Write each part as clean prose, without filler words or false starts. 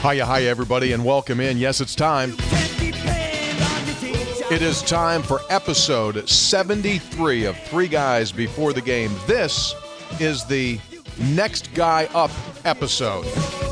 Hi, everybody, and welcome in. Yes, it's time. It is time for episode 73 of Three Guys Before the Game. This is the Next Guy Up episode.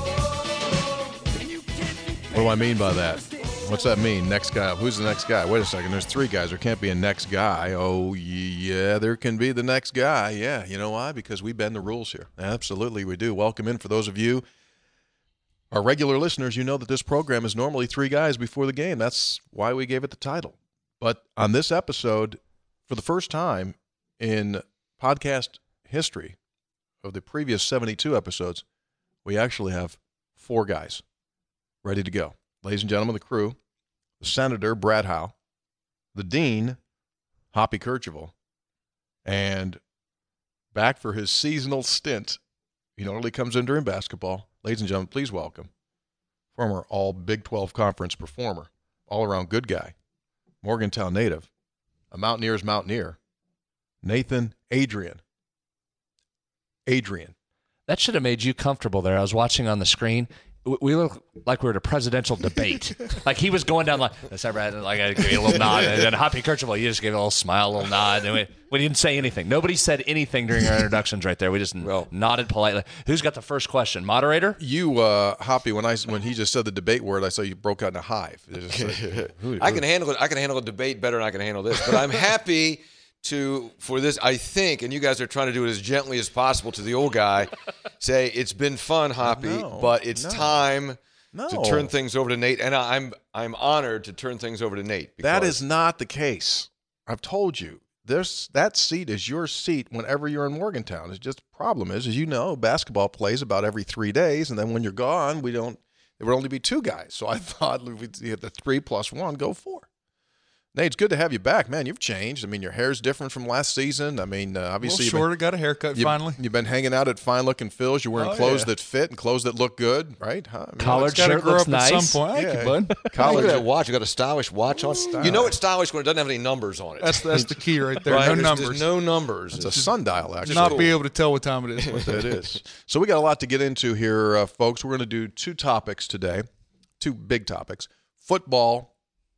What do I mean by that? What's that mean, next guy up? Who's the next guy? Wait a second, there's three guys. There can't be a next guy. Oh, yeah, there can be the next guy. Yeah, you know why? Because we bend the rules here. Absolutely, we do. Welcome in. For those of you, our regular listeners, you know that this program is normally Three Guys Before the Game. That's why we gave it the title. But on this episode, for the first time in podcast history of the previous 72 episodes, we actually have four guys ready to go. Ladies and gentlemen, the crew, the Senator, Brad Howe, the Dean, Hoppy Kercheval, and back for his seasonal stint, he normally comes in during basketball. Ladies and gentlemen, please welcome former All Big 12 Conference performer, all-around good guy, Morgantown native, a Mountaineer's Mountaineer, Nathan Adrian. Adrian. That should have made you comfortable there. I was watching on the screen. We look like we were at a presidential debate. Like he was going down like, that's all right. Like I gave you a little nod. And then Hoppy Kercheval, you just gave a little smile, a little nod. And we didn't say anything. Nobody said anything during our introductions right there. We just nodded politely. Who's got the first question? Moderator? You, Hoppy, when he just said the debate word, I saw you broke out in a hive. I can handle it. I can handle a debate better than I can handle this. But I'm happy for this, I think, and you guys are trying to do it as gently as possible to the old guy, say it's been fun, Hoppy, but it's time to turn things over to Nate, and I'm honored to turn things over to Nate. That is not the case. I've told you, that seat is your seat whenever you're in Morgantown. It's just the problem is, as you know, basketball plays about every 3 days, and then when you're gone, there would only be two guys. So I thought we'd have the 3 + 1 go 4. Nate, it's good to have you back, man. You've changed. I mean, your hair's different from last season. I mean, obviously, a little shorter, got a haircut finally. You've been hanging out at Fine Looking Phil's. You're wearing clothes that fit and clothes that look good, right? Huh? I mean, collared shirt looks nice. At some point. Thank you, bud. Look at that watch. You got a stylish watch on. You know it's stylish when it doesn't have any numbers on it. That's the key right there. Right? No numbers. There's no numbers. It's a sundial, actually. Not be able to tell what time it is. It is. So we got a lot to get into here, folks. We're going to do two topics today, two big topics: football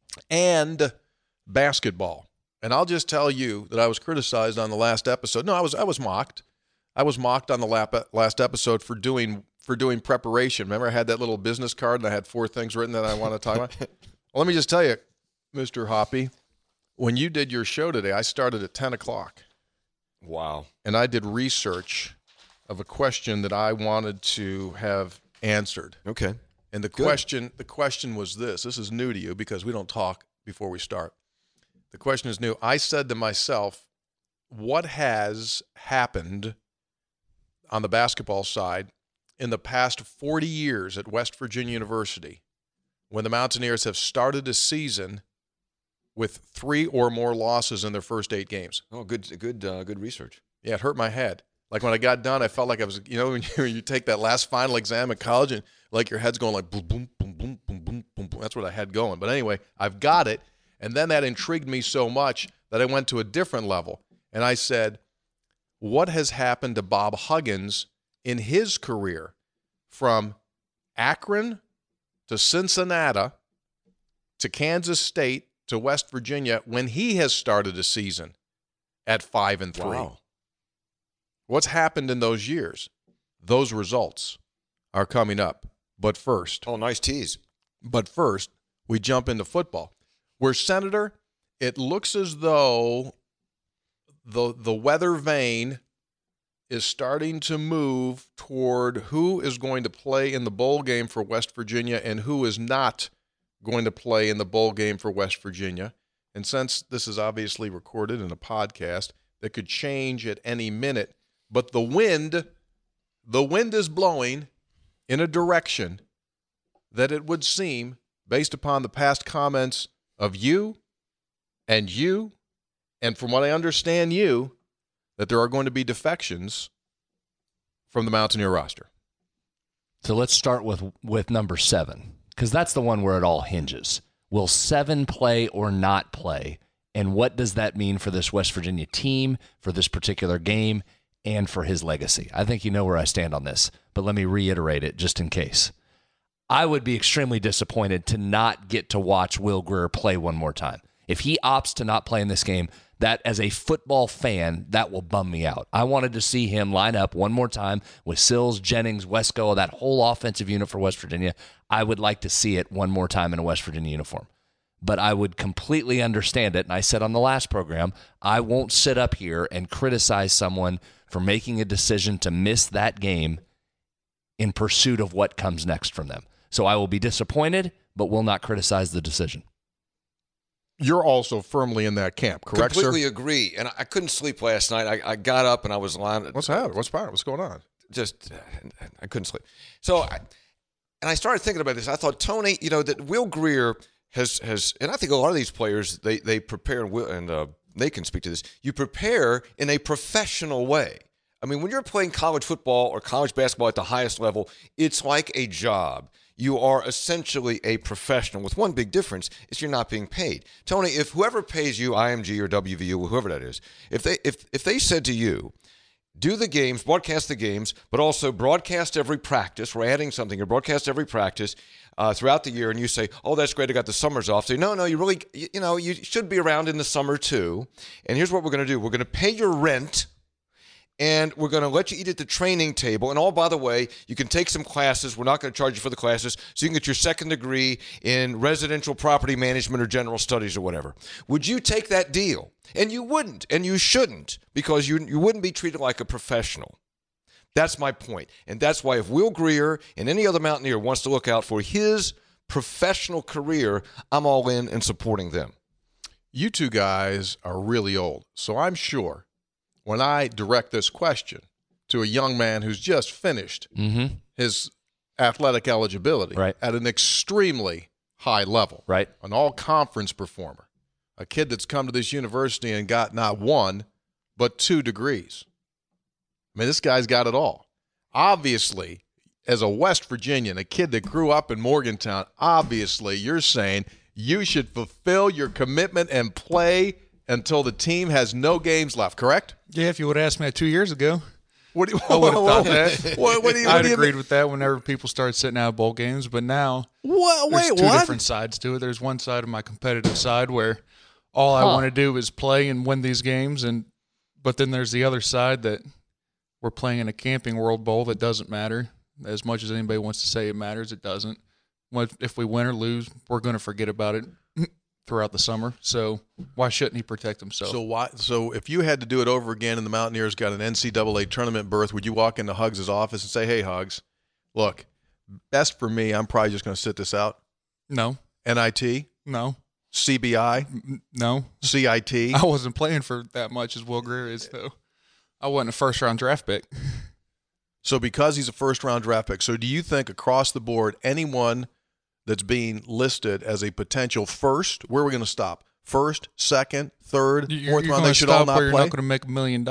and basketball. And I'll just tell you that I was criticized on the last episode. No, I was mocked. I was mocked on the last episode for doing preparation. Remember, I had that little business card and I had 4 things written that I want to talk about. Well, let me just tell you, Mr. Hoppy, when you did your show today, I started at 10 o'clock. Wow. And I did research of a question that I wanted to have answered. Okay. And the question was this. This is new to you because we don't talk before we start. The question is new. I said to myself, what has happened on the basketball side in the past 40 years at West Virginia University when the Mountaineers have started a season with 3 or more losses in their first 8 games? Oh, good research. Yeah, it hurt my head. Like when I got done, I felt like I was, when you take that last final exam in college and like your head's going like boom, boom, boom, boom, boom, boom, boom, boom. That's what I had going. But anyway, I've got it. And then that intrigued me so much that I went to a different level. And I said, what has happened to Bob Huggins in his career from Akron to Cincinnati to Kansas State to West Virginia when he has started a season at 5-3? Wow. What's happened in those years? Those results are coming up. But first. Oh, nice tease. But first, we jump into football. Where, Senator, it looks as though the weather vane is starting to move toward who is going to play in the bowl game for West Virginia and who is not going to play in the bowl game for West Virginia. And since this is obviously recorded in a podcast, that could change at any minute. But the wind is blowing in a direction that it would seem, based upon the past comments of you, and from what I understand that there are going to be defections from the Mountaineer roster. So let's start with number 7, because that's the one where it all hinges. Will 7 play or not play? And what does that mean for this West Virginia team, for this particular game, and for his legacy? I think you know where I stand on this, but let me reiterate it just in case. I would be extremely disappointed to not get to watch Will Grier play one more time. If he opts to not play in this game, that as a football fan, that will bum me out. I wanted to see him line up one more time with Sills, Jennings, Wesco, that whole offensive unit for West Virginia. I would like to see it one more time in a West Virginia uniform. But I would completely understand it, and I said on the last program, I won't sit up here and criticize someone for making a decision to miss that game in pursuit of what comes next from them. So I will be disappointed, but will not criticize the decision. You're also firmly in that camp, correct, Completely sir? agree. And I couldn't sleep last night. I got up and I was lying. What's happening? What's going on? Just, I couldn't sleep. So, I started thinking about this. I thought, Tony, that Will Grier has, and I think a lot of these players, they prepare, and they can speak to this. You prepare in a professional way. I mean, when you're playing college football or college basketball at the highest level, it's like a job. You are essentially a professional with one big difference is you're not being paid. Tony, if whoever pays you, IMG or WVU, or whoever that is, if they said to you, do the games, broadcast the games, but also broadcast every practice, we're adding something here, broadcast every practice throughout the year, and you say, oh, that's great, I got the summers off. Say, no, you really, you should be around in the summer too. And here's what we're going to do. We're going to pay your rent, and we're going to let you eat at the training table. And by the way, you can take some classes. We're not going to charge you for the classes, so you can get your second degree in residential property management or general studies or whatever. Would you take that deal? And you wouldn't, and you shouldn't, because you wouldn't be treated like a professional. That's my point. And that's why if Will Grier and any other Mountaineer wants to look out for his professional career, I'm all in and supporting them. You two guys are really old, so I'm sure when I direct this question to a young man who's just finished his athletic eligibility at an extremely high level, an all-conference performer, a kid that's come to this university and got not one, but 2 degrees. I mean, this guy's got it all. Obviously, as a West Virginian, a kid that grew up in Morgantown, obviously you're saying you should fulfill your commitment and play until the team has no games left, correct? Yeah, if you would have asked me that 2 years ago, I would have thought that. I'd agreed with that whenever people started sitting out of bowl games. But now there's two different sides to it. There's one side of my competitive side where all I want to do is play and win these games, but then there's the other side that we're playing in a Camping World Bowl that doesn't matter. As much as anybody wants to say it matters, it doesn't. If we win or lose, we're going to forget about it throughout the summer. So why shouldn't he protect himself? So if you had to do it over again and the Mountaineers got an NCAA tournament berth, would you walk into Huggs' office and say, hey, Huggs, look, best for me, I'm probably just going to sit this out? No. NIT? No. CBI? No. CIT? I wasn't playing for that much as Will Grier is, though. I wasn't a first-round draft pick. So because he's a first-round draft pick, so do you think across the board anyone that's being listed as a potential first, where are we going to stop? First, second, third, fourth round, they should all not play? You're not going to make $1 million.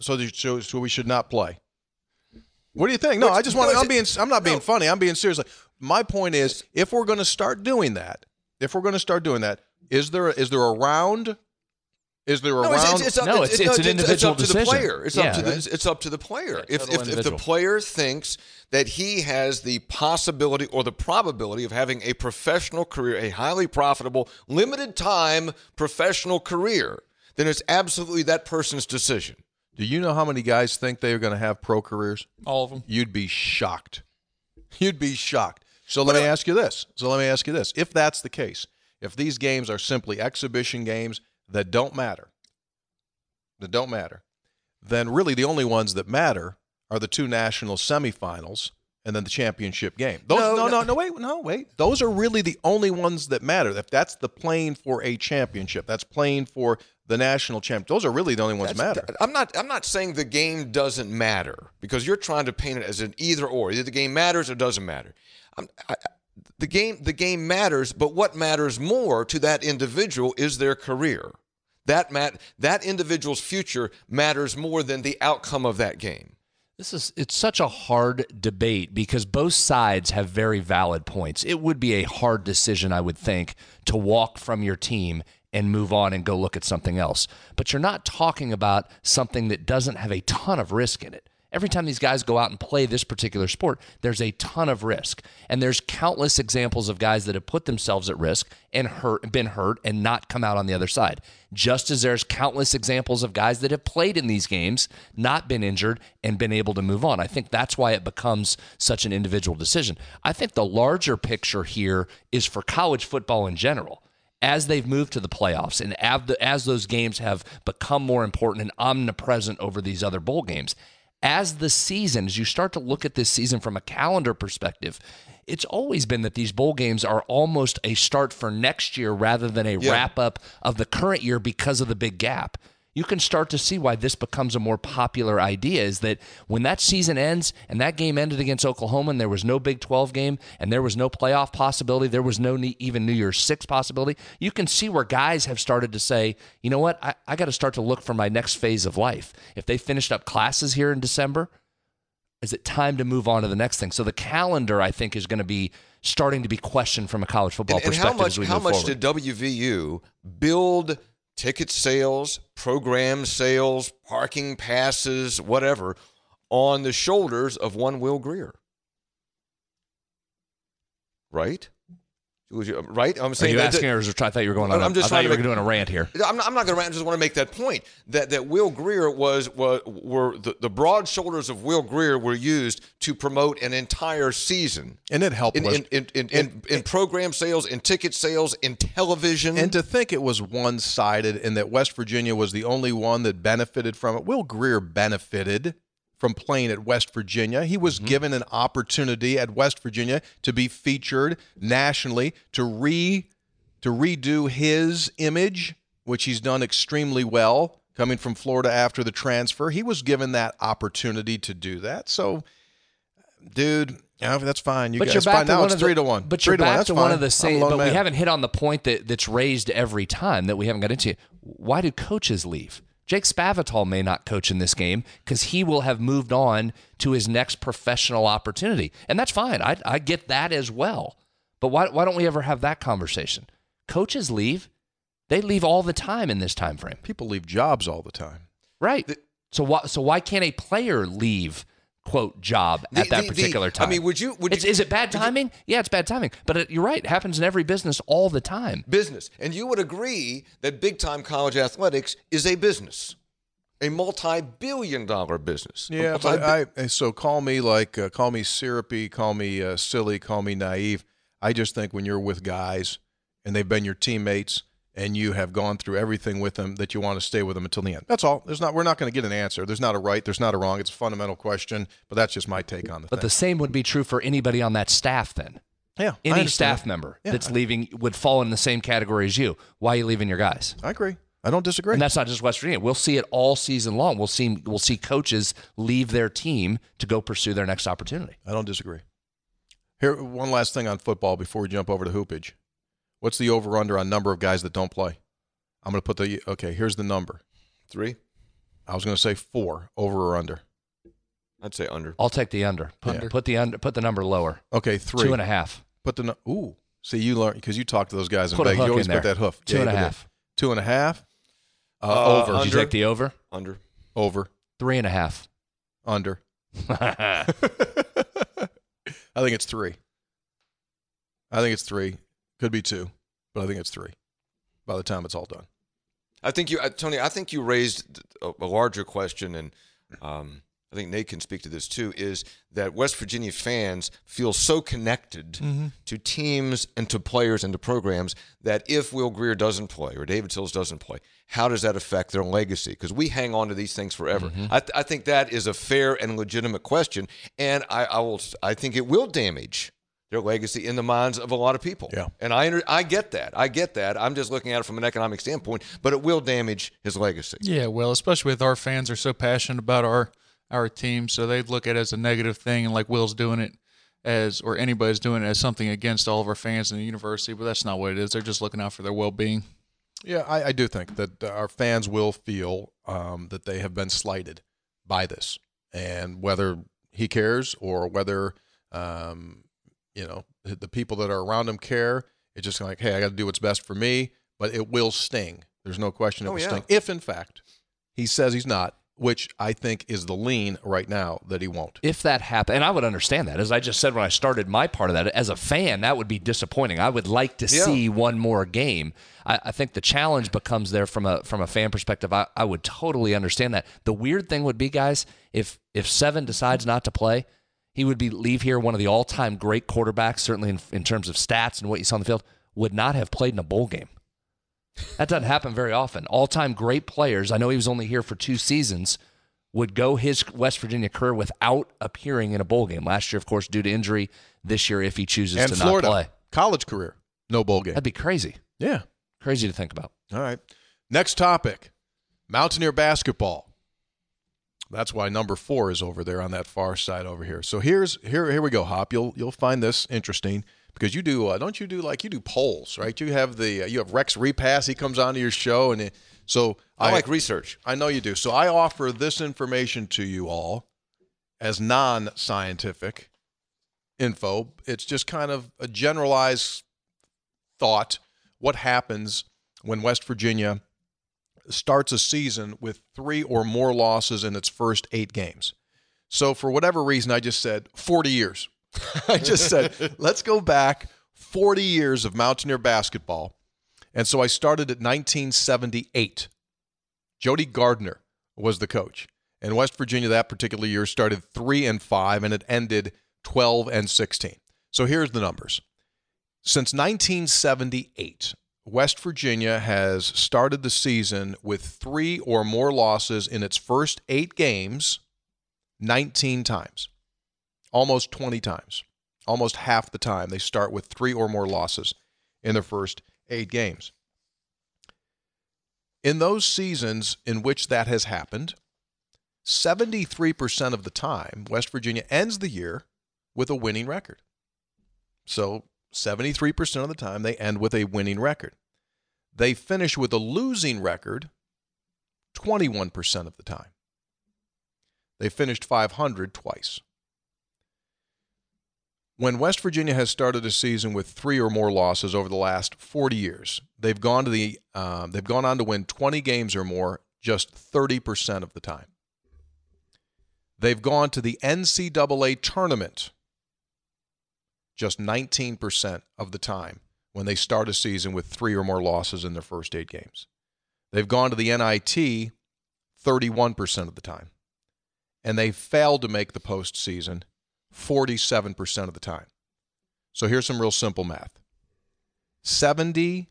So we should not play. What do you think? No, I just want. I'm not being funny. I'm being serious. My point is, if we're going to start doing that, is there a round? Is there a round? It's an individual decision. It's up to the player. If the player thinks that he has the possibility or the probability of having a professional career, a highly profitable, limited time professional career, then it's absolutely that person's decision. Do you know how many guys think they are going to have pro careers? All of them. You'd be shocked. So let me ask you this. If that's the case, if these games are simply exhibition games that don't matter, then really the only ones that matter are the 2 national semifinals and then the championship game. Wait. Those are really the only ones that matter. If that's the playing for a championship, that's playing for the national champ. Those are really the only ones that matter. I'm not saying the game doesn't matter, because you're trying to paint it as an either or. Either the game matters or doesn't matter. The game matters, but what matters more to that individual is their career. That individual's future matters more than the outcome of that game. It's such a hard debate because both sides have very valid points. It would be a hard decision, I would think, to walk from your team and move on and go look at something else. But you're not talking about something that doesn't have a ton of risk in it. Every time these guys go out and play this particular sport, there's a ton of risk. And there's countless examples of guys that have put themselves at risk and been hurt and not come out on the other side. Just as there's countless examples of guys that have played in these games, not been injured, and been able to move on. I think that's why it becomes such an individual decision. I think the larger picture here is for college football in general. As they've moved to the playoffs and as those games have become more important and omnipresent over these other bowl games, as you start to look at this season from a calendar perspective, it's always been that these bowl games are almost a start for next year rather than a wrap-up of the current year because of the big gap. You can start to see why this becomes a more popular idea, is that when that season ends and that game ended against Oklahoma and there was no Big 12 game and there was no playoff possibility, there was no even New Year's Six possibility, you can see where guys have started to say, you know what, I got to start to look for my next phase of life. If they finished up classes here in December, is it time to move on to the next thing? So the calendar, I think, is going to be starting to be questioned from a college football perspective as we move forward. How much did WVU build ticket sales, program sales, parking passes, whatever, on the shoulders of one Will Grier? Right? Right? I'm saying. Are you asking, or I thought you were going on? I thought you were doing a rant here. I'm not going to rant. I just want to make that point that Will Grier were the broad shoulders of Will Grier were used to promote an entire season, and it helped in program sales, in ticket sales, in television. And to think it was one-sided and that West Virginia was the only one that benefited from it. Will Grier benefited from playing at West Virginia. He was given an opportunity at West Virginia to be featured nationally, to redo his image, which he's done extremely well, coming from Florida after the transfer. He was given that opportunity to do that. So, dude, that's fine. But guys, fine. Now it's 3-1. But you're back to one of the same. But we haven't hit on the point that's raised every time that we haven't got into. Why do coaches leave? Jake Spavital may not coach in this game because he will have moved on to his next professional opportunity. And that's fine. I get that as well. But why don't we ever have that conversation? Coaches leave. They leave all the time in this time frame. People leave jobs all the time. Right. So why can't a player leave, quote, job at that particular time? I mean, would you is it bad timing? Yeah, it's bad timing. But you're right. It happens in every business all the time. Business. And you would agree that big-time college athletics is a business, a multi-billion-dollar business. Yeah, but so call me syrupy, call me silly, call me naive. I just think when you're with guys and they've been your teammates and you have gone through everything with them, that you want to stay with them until the end. That's all. We're not going to get an answer. There's not a right. There's not a wrong. It's a fundamental question, but that's just my take on the thing. But the same would be true for anybody on that staff then. Yeah. Any staff member that's leaving would fall in the same category as you. Why are you leaving your guys? I agree. I don't disagree. And that's not just West Virginia. We'll see it all season long. We'll see coaches leave their team to go pursue their next opportunity. I don't disagree. Here, one last thing on football before we jump over to hoopage. What's the over-under on number of guys that don't play? I'm going to put here's the number. 3? I was going to say 4, over or under. I'd say under. I'll take the under. Put the number lower. Okay, 3. 2.5. See, you learn because you talk to those guys in Vegas. You always put that hoof. 2.5. 2.5. Over. Under. Did you take the over? Under. Over. 3.5. Under. I think it's 3. Could be 2, but I think it's 3 by the time it's all done. I think Tony, you raised a larger question, and I think Nate can speak to this too, is that West Virginia fans feel so connected to teams and to players and to programs that if Will Grier doesn't play or David Sills doesn't play, how does that affect their legacy? Because we hang on to these things forever. I think that is a fair and legitimate question, and I think it will damage their legacy in the minds of a lot of people. Yeah. And I get that. I'm just looking at it from an economic standpoint, but it will damage his legacy. Yeah, well, especially with our fans are so passionate about our team, so they look at it as a negative thing, and like Will's doing it or anybody's doing it as something against all of our fans in the university, but that's not what it is. They're just looking out for their well-being. Yeah, I do think that our fans will feel that they have been slighted by this, and whether he cares or whether the people that are around him care, it's just like, hey, I got to do what's best for me, but it will sting. There's no question it will sting. If, in fact, he says he's not, which I think is the lean right now that he won't. If that happened, and I would understand that. As I just said when I started my part of that, as a fan, that would be disappointing. I would like to see one more game. I think the challenge becomes there from a fan perspective. I would totally understand that. The weird thing would be, guys, if Seven decides not to play, he would leave here one of the all-time great quarterbacks, certainly in terms of stats and what you saw on the field, would not have played in a bowl game. That doesn't happen very often. All-time great players, I know he was only here for 2 seasons, would go his West Virginia career without appearing in a bowl game. Last year, of course, due to injury. This year, if he chooses and to Florida, not play. College career, no bowl game. That'd be crazy. Yeah. Crazy to think about. All right. Next topic, Mountaineer basketball. That's why number 4 is over there on that far side over here. So here we go, Hop. You'll find this interesting because you do you do polls, right? You have Rex Repass. He comes onto your show and so I like research. I know you do. So I offer this information to you all as non-scientific info. It's just kind of a generalized thought. What happens when West Virginia starts a season with 3 or more losses in its first 8 games? So for whatever reason, I just said 40 years. I just said, let's go back 40 years of Mountaineer basketball. And so I started at 1978. Jody Gardner was the coach. And West Virginia that particular year started 3-5, and it ended 12-16. So here's the numbers. Since 1978, West Virginia has started the season with 3 or more losses in its first 8 games 19 times. Almost 20 times. Almost half the time they start with 3 or more losses in their first 8 games. In those seasons in which that has happened, 73% of the time, West Virginia ends the year with a winning record. So 73% of the time, they end with a winning record. They finish with a losing record 21% of the time. They finished 500 twice. When West Virginia has started a season with 3 or more losses over the last 40 years, they've gone on to win 20 games or more just 30% of the time. They've gone to the NCAA tournament just 19% of the time when they start a season with 3 or more losses in their first 8 games. They've gone to the NIT 31% of the time. And they failed to make the postseason 47% of the time. So here's some real simple math. 78%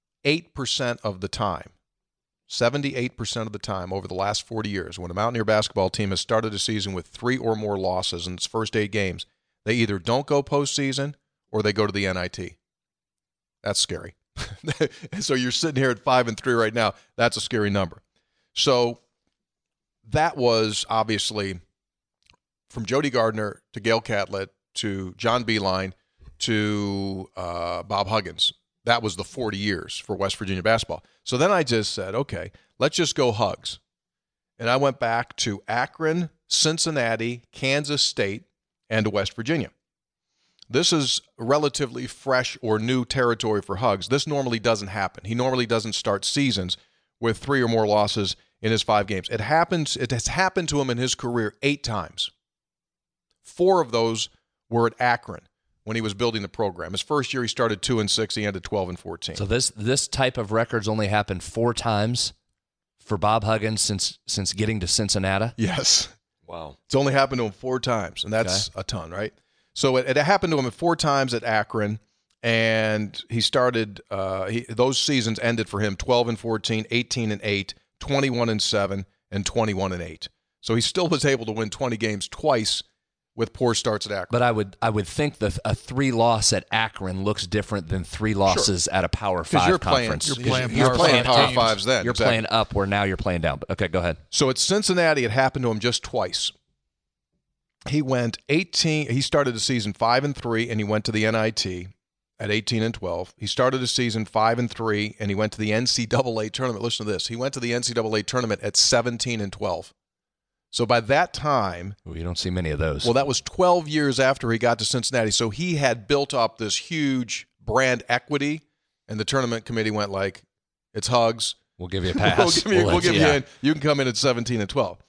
of the time, 78% of the time over the last 40 years, when a Mountaineer basketball team has started a season with 3 or more losses in its first 8 games, they either don't go postseason or they go to the NIT. That's scary. So you're sitting here at 5-3 right now. That's a scary number. So that was obviously from Jody Gardner to Gail Catlett to John Beilein to Bob Huggins. That was the 40 years for West Virginia basketball. So then I just said, okay, let's just go Hugs. And I went back to Akron, Cincinnati, Kansas State, and to West Virginia. This is relatively fresh or new territory for Hugs. This normally doesn't happen. He normally doesn't start seasons with 3 or more losses in his 5 games. It has happened to him in his career 8 times. 4 of those were at Akron when he was building the program. His first year he started 2-6, he ended 12-14. So this type of records only happened 4 times for Bob Huggins since getting to Cincinnati? Yes. Wow. It's only happened to him 4 times, and that's a ton, right? So it happened to him 4 times at Akron, and he started those seasons ended for him 12-14, 18-8, 21-7, and 21-8. So he still was able to win 20 games twice with poor starts at Akron. But I would think that a 3 loss at Akron looks different than 3 losses at a Power 5 conference. You're playing Power 5s then. You're playing up where now you're playing down. But okay, go ahead. So at Cincinnati, it happened to him just twice. He went 18. He started the season 5-3, and he went to the NIT at 18-12. He started the season 5-3, and he went to the NCAA tournament. Listen to this. He went to the NCAA tournament at 17-12. So by that time, you don't see many of those. Well, that was 12 years after he got to Cincinnati. So he had built up this huge brand equity, and the tournament committee went like, "It's Hugs. We'll give you a pass. we'll give you in. You can come in at 17-12."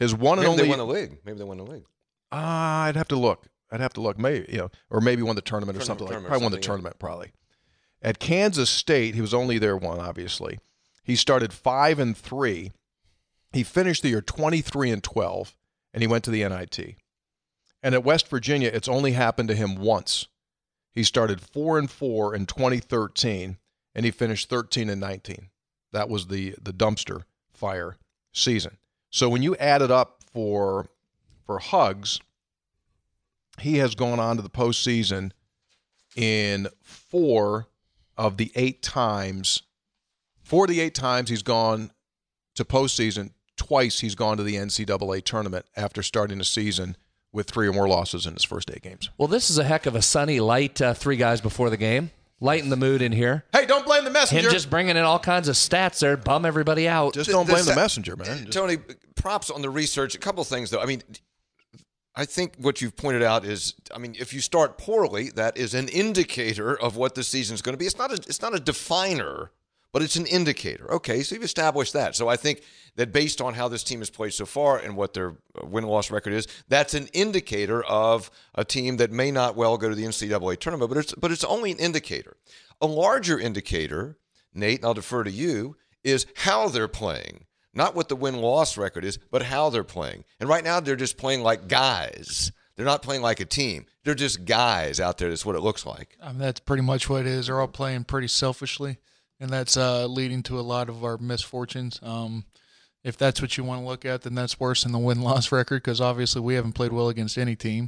His one and Maybe only. they won the league. Maybe they won the league. I'd have to look. Maybe or maybe won the tournament or something like. Probably won the tournament. Probably. At Kansas State, he was only there one. Obviously, he started 5-3. He finished the year 23-12, and he went to the NIT. And at West Virginia, it's only happened to him once. He started 4-4 in 2013, and he finished 13-19. That was the dumpster fire season. So when you add it up for Hugs, he has gone on to the postseason in 4 of the 8 times. 4 of the 8 times he's gone to postseason. Twice he's gone to the NCAA tournament after starting a season with 3 or more losses in his first 8 games. Well, this is a heck of a sunny, light 3 guys before the game. Lighten the mood in here. Hey, don't blame the messenger. Him just bringing in all kinds of stats there, bum everybody out. Just don't blame the messenger, man. Tony, props on the research. A couple of things, though. I mean, I think what you've pointed out is, I mean, if you start poorly, that is an indicator of what the season's going to be. It's not a definer, but it's an indicator. Okay, so you've established that. So I think that based on how this team has played so far and what their win-loss record is, that's an indicator of a team that may not well go to the NCAA tournament, but it's only an indicator. A larger indicator, Nate, and I'll defer to you, is how they're playing. Not what the win-loss record is, but how they're playing. And right now they're just playing like guys. They're not playing like a team. They're just guys out there. That's what it looks like. That's pretty much what it is. They're all playing pretty selfishly, and that's leading to a lot of our misfortunes. If that's what you want to look at, then that's worse than the win-loss record because obviously we haven't played well against any team.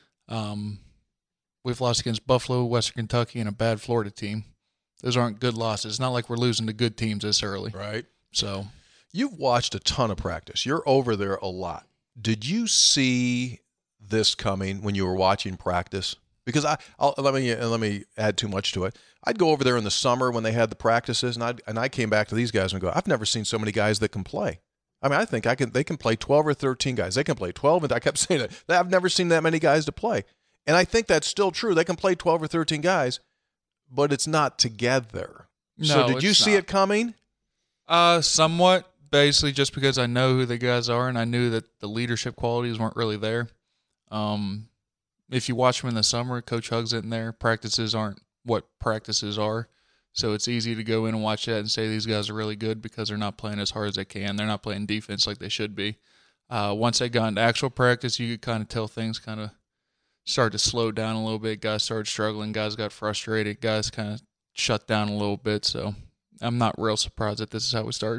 We've lost against Buffalo, Western Kentucky, and a bad Florida team. Those aren't good losses. It's not like we're losing to good teams this early. Right. So you've watched a ton of practice. You're over there a lot. Did you see this coming when you were watching practice? Because let me add too much to it. I'd go over there in the summer when they had the practices, and I came back to these guys and go, I've never seen so many guys that can play. I mean, I think they can play 12 or 13 guys. They can play 12, and I kept saying it. I've never seen that many guys to play. And I think that's still true. They can play 12 or 13 guys, but it's not together. No, so did you see it coming? Somewhat, basically just because I know who the guys are, and I knew that the leadership qualities weren't really there. If you watch them in the summer, Coach Hugs in there. Practices aren't what practices are. So it's easy to go in and watch that and say these guys are really good because they're not playing as hard as they can. They're not playing defense like they should be. Once they got into actual practice, you could kind of tell things kind of started to slow down a little bit. Guys started struggling. Guys got frustrated. Guys kind of shut down a little bit. So I'm not real surprised that this is how we started.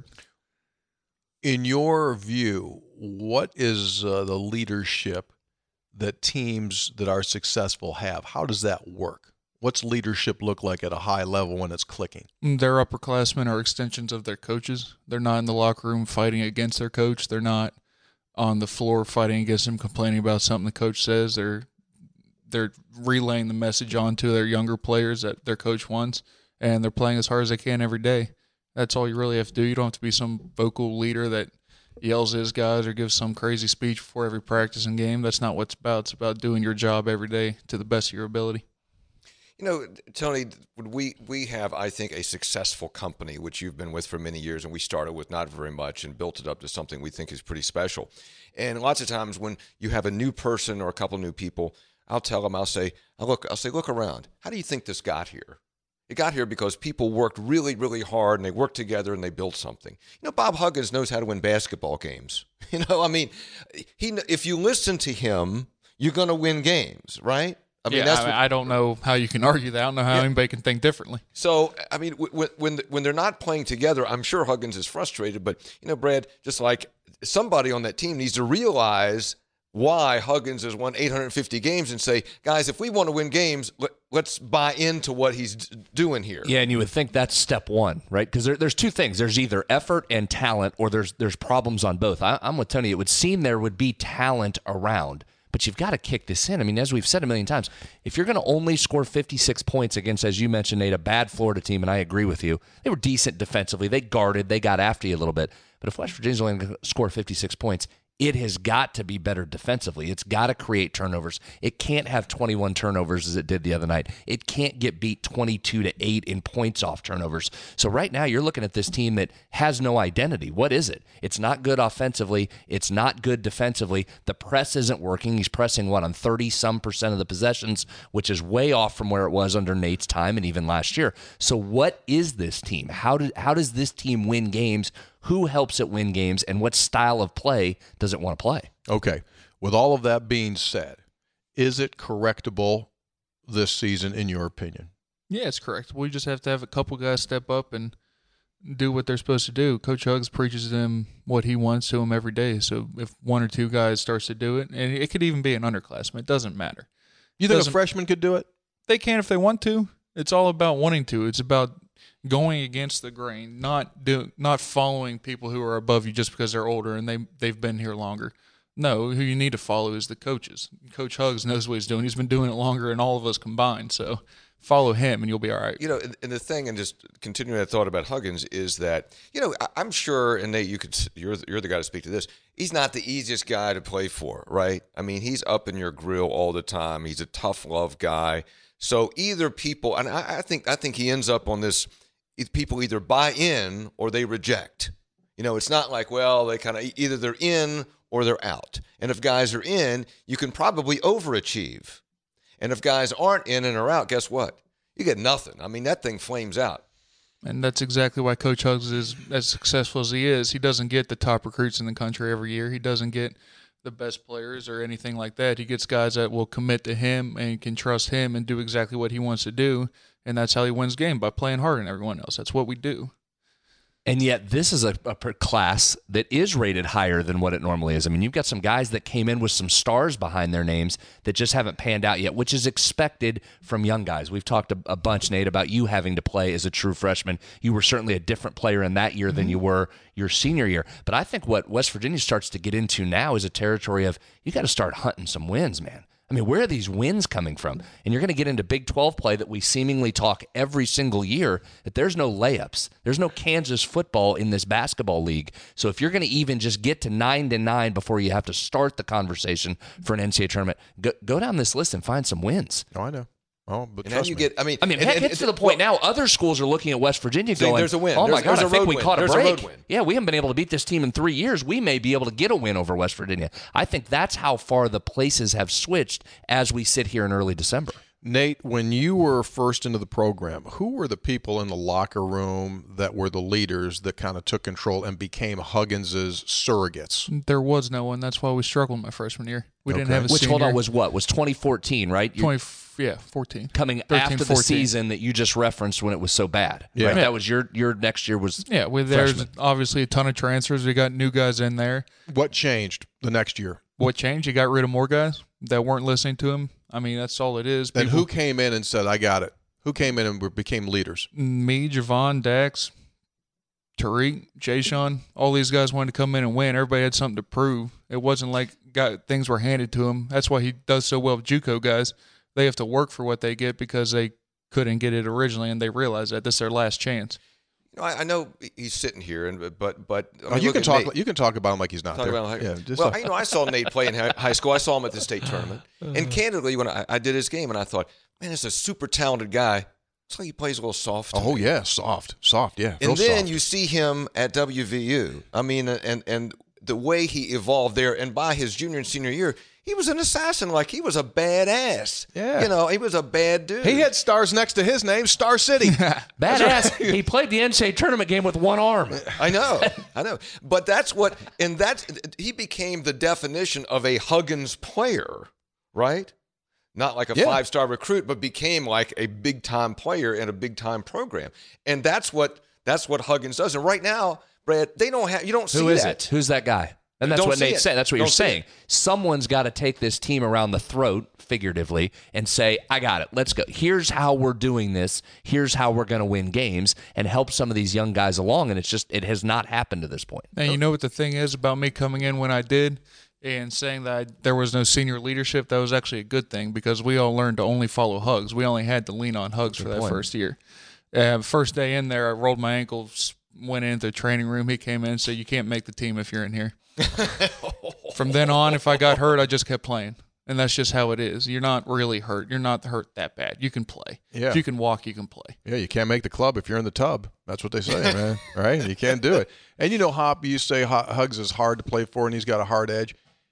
In your view, what is the leadership that teams that are successful have? How does that work? What's leadership look like at a high level when it's clicking? Their upperclassmen are extensions of their coaches. They're not in the locker room fighting against their coach. They're not on the floor fighting against him, complaining about something the coach says. They're relaying the message on to their younger players that their coach wants, and they're playing as hard as they can every day. That's all you really have to do. You don't have to be some vocal leader that yells at his guys or gives some crazy speech before every practice and game. That's not what it's about. It's about doing your job every day to the best of your ability. You know, Tony, we have, I think, a successful company, which you've been with for many years, and we started with not very much and built it up to something we think is pretty special. And lots of times when you have a new person or a couple new people, I'll tell them, I'll say, look around. How do you think this got here? It got here because people worked really, really hard, and they worked together, and they built something. You know, Bob Huggins knows how to win basketball games. You know, I mean, if you listen to him, you're going to win games, right? I mean, I don't know how you can argue that. I don't know how anybody can think differently. So, I mean, when they're not playing together, I'm sure Huggins is frustrated. But, you know, Brad, just like somebody on that team needs to realize why Huggins has won 850 games and say, guys, if we want to win games, let's buy into what he's doing here. Yeah, and you would think that's step one, right? Because there's two things. There's either effort and talent, or there's problems on both. I'm with Tony. It would seem there would be talent around, but you've got to kick this in. I mean, as we've said a million times, if you're going to only score 56 points against, as you mentioned, Nate, a bad Florida team, and I agree with you, they were decent defensively. They guarded. They got after you a little bit. But if West Virginia's only going to score 56 points, it has got to be better defensively. It's got to create turnovers. It can't have 21 turnovers as it did the other night. It can't get beat 22-8 in points off turnovers. So right now you're looking at this team that has no identity. What is it? It's not good offensively. It's not good defensively. The press isn't working. He's pressing, on 30-some% of the possessions, which is way off from where it was under Nate's time and even last year. So what is this team? How does this team win games? Who helps it win games, and what style of play does it want to play? Okay. With all of that being said, is it correctable this season, in your opinion? Yeah, it's correct. We just have to have a couple guys step up and do what they're supposed to do. Coach Hugs preaches them what he wants to them every day. So if one or two guys starts to do it, and it could even be an underclassman, it doesn't matter. You think a freshman could do it? They can if they want to. It's all about wanting to. It's about going against the grain, not following people who are above you just because they're older and they've been here longer. No, who you need to follow is the coaches. Coach Hugs knows what he's doing. He's been doing it longer than all of us combined. So follow him and you'll be all right. You know, and the thing, and just continuing that thought about Huggins, is that, you know, I'm sure, and Nate, you're the guy to speak to this. He's not the easiest guy to play for, right? I mean, he's up in your grill all the time. He's a tough love guy. So either people, and I think he ends up on this. People either buy in or they reject. You know, it's not like, well, they kind of either they're in or they're out. And if guys are in, you can probably overachieve. And if guys aren't in and are out, guess what? You get nothing. I mean, that thing flames out. And that's exactly why Coach Hugs is as successful as he is. He doesn't get the top recruits in the country every year. He doesn't get the best players or anything like that. He gets guys that will commit to him and can trust him and do exactly what he wants to do. And that's how he wins game, by playing harder than everyone else. That's what we do. And yet this is a class that is rated higher than what it normally is. I mean, you've got some guys that came in with some stars behind their names that just haven't panned out yet, which is expected from young guys. We've talked a bunch, Nate, about you having to play as a true freshman. You were certainly a different player in that year than you were your senior year. But I think what West Virginia starts to get into now is a territory of you got to start hunting some wins, man. I mean, where are these wins coming from? And you're going to get into Big 12 play that we seemingly talk every single year, that there's no layups. There's no Kansas football in this basketball league. So if you're going to even just get to 9-9 before you have to start the conversation for an NCAA tournament, go down this list and find some wins. Oh, I know. Oh, but and how you get? I mean, heck, it's to the point now. Other schools are looking at West Virginia, going, "There's a win. Oh my God, I think we caught a break. Road win. Yeah, we haven't been able to beat this team in 3 years. We may be able to get a win over West Virginia." I think that's how far the places have switched as we sit here in early December. Nate, when you were first into the program, who were the people in the locker room that were the leaders that kind of took control and became Huggins's surrogates? There was no one. That's why we struggled my freshman year. We didn't have a Which, senior. hold on, was what? Was 2014, right? 14. Coming 13, after the 14. season that you just referenced when it was so bad. Yeah. Right? That was your next year was there's freshman. obviously a ton of transfers. We got new guys in there. What changed the next year? What changed? You got rid of more guys that weren't listening to him. I mean, that's all it is. Then who came in and said, I got it? Who came in and became leaders? Me, Javon, Dax, Tariq, Jay-Sean, all these guys wanted to come in and win. Everybody had something to prove. It wasn't like things were handed to him. That's why he does so well with JUCO guys. They have to work for what they get because they couldn't get it originally, and they realize that this is their last chance. You know, I know he's sitting here, but I mean, you can talk. You can talk about him like he's not there. I saw Nate play in high school. I saw him at the state tournament, and candidly, when I did his game, and I thought, man, this is a super talented guy. It's like he plays a little soft. Oh yeah, soft, yeah. And then soft. you see him at WVU. I mean, and the way he evolved there, and by his junior and senior year, he was an assassin. Like, he was a badass. Yeah. You know, he was a bad dude. He had stars next to his name, Star City. Badass. He played the NCAA tournament game with one arm. I know. But he became the definition of a Huggins player, right? Not like a five-star recruit, but became like a big-time player in a big-time program. And that's what Huggins does. And right now, Brad, you don't see that. Who is it? Who's that guy? And that's what Nate's saying. That's what you're saying. Someone's got to take this team around the throat, figuratively, and say, I got it. Let's go. Here's how we're doing this. Here's how we're going to win games, and help some of these young guys along. And it has not happened to this point. And you know what the thing is about me coming in when I did and saying that there was no senior leadership? That was actually a good thing, because we all learned to only follow Hugs. We only had to lean on Hugs for that first year. First day in there, I rolled my ankles, went into the training room. He came in and said, you can't make the team if you're in here. From then on, if I got hurt, I just kept playing. And that's just how it is. You're not really hurt. You're not hurt that bad. You can play. Yeah. If you can walk, you can play. Yeah, you can't make the club if you're in the tub. That's what they say, man. Right? You can't do it. And Hop, you say Hugs is hard to play for, and he's got a hard edge.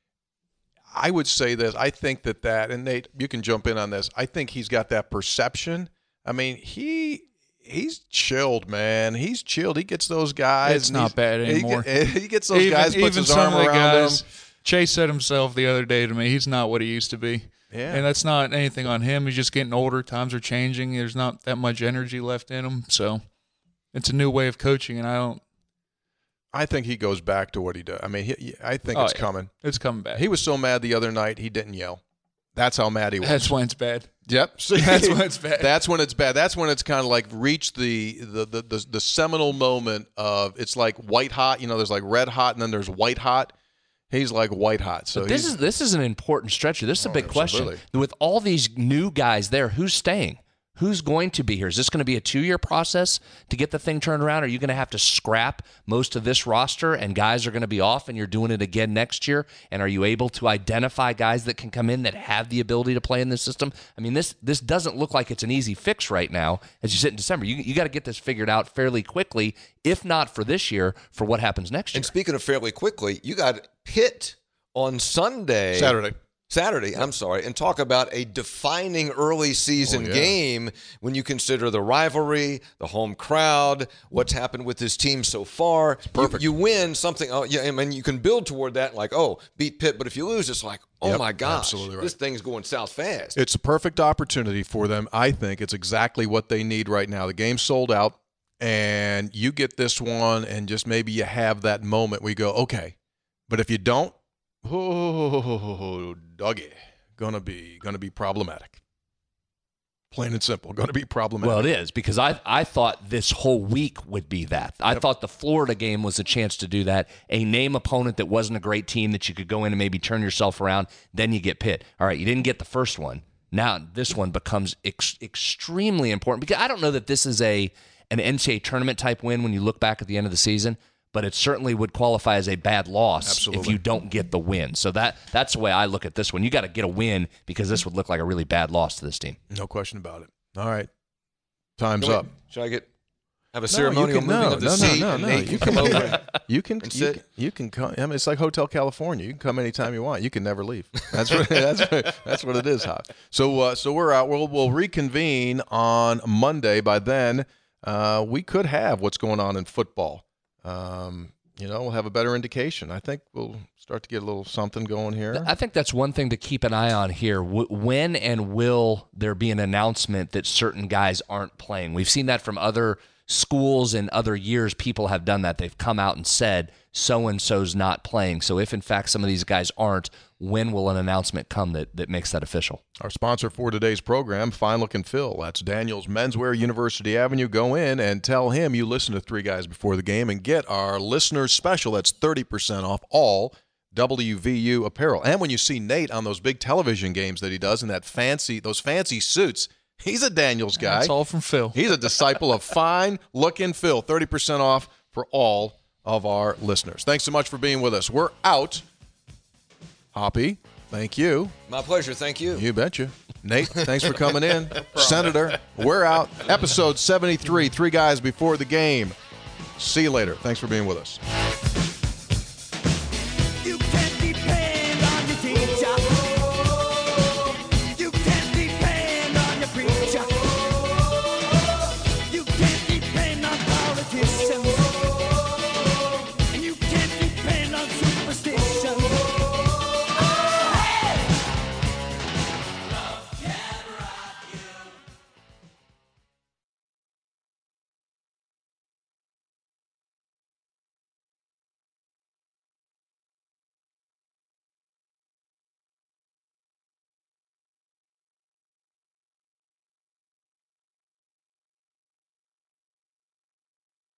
I would say this. I think that, and Nate, you can jump in on this. I think he's got that perception. I mean, he's chilled, man. He's chilled. He gets those guys. It's not bad anymore. He gets those guys, puts his arm around them. Chase said himself the other day to me, he's not what he used to be. Yeah. And that's not anything on him. He's just getting older. Times are changing. There's not that much energy left in him. So it's a new way of coaching, and I think he goes back to what he does. I mean, I think it's coming. It's coming back. He was so mad the other night, he didn't yell. That's how mad he was. That's when it's bad. Yep. That's when it's bad. That's when it's bad. That's when it's kind of like reached the seminal moment of, it's like white hot. There's like red hot, and then there's white hot. He's like white hot. So this is an important stretcher. This is a big question. With all these new guys there, who's staying? Who's going to be here? Is this going to be a 2-year process to get the thing turned around? Are you going to have to scrap most of this roster and guys are going to be off and you're doing it again next year? And are you able to identify guys that can come in that have the ability to play in this system? I mean, this doesn't look like it's an easy fix right now as you sit in December. You got to get this figured out fairly quickly, if not for this year, for what happens next year. And speaking of fairly quickly, you got Pitt on Saturday, I'm sorry, and talk about a defining early season game when you consider the rivalry, the home crowd, what's happened with this team so far. It's perfect. You win something, I mean, you can build toward that, like, beat Pitt, but if you lose, it's like, my gosh, absolutely right. This thing's going south fast. It's a perfect opportunity for them. I think it's exactly what they need right now. The game's sold out, and you get this one, and just maybe you have that moment where you go, okay, but if you don't, doggy, gonna be problematic. Plain and simple, gonna be problematic. Well, it is, because I thought this whole week would be that. I thought the Florida game was a chance to do that. A name opponent that wasn't a great team that you could go in and maybe turn yourself around. Then you get Pitt. All right, you didn't get the first one. Now this one becomes extremely important, because I don't know that this is an NCAA tournament type win when you look back at the end of the season, but it certainly would qualify as a bad loss if you don't get the win. So that's the way I look at this one. You got to get a win, because this would look like a really bad loss to this team. No question about it. All right, time's up. Should I have a ceremonial moving of the seat? No. You can come over. You can sit. You can come. I mean, it's like Hotel California. You can come anytime you want. You can never leave. That's what it is, Hop. So we're out. We'll reconvene on Monday. By then, we could have what's going on in football. We'll have a better indication. I think we'll start to get a little something going here. I think that's one thing to keep an eye on here. When and will there be an announcement that certain guys aren't playing? We've seen that from other schools in other years. People have done that. They've come out and said so-and-so's not playing. So if, in fact, some of these guys aren't, when will an announcement come that makes that official? Our sponsor for today's program, Fine Look and Feel. That's Daniel's Menswear, University Avenue. Go in and tell him you listen to Three Guys Before the Game and get our listeners special. That's 30% off all WVU apparel. And when you see Nate on those big television games that he does in those fancy suits, he's a Daniels guy. That's all from Phil. He's a disciple of Fine Look and Feel. 30% off for all of our listeners. Thanks so much for being with us. We're out. Hoppy, thank you. My pleasure. Thank you. You betcha. Nate, thanks for coming in. Senator, we're out. Episode 73, Three Guys Before the Game. See you later. Thanks for being with us.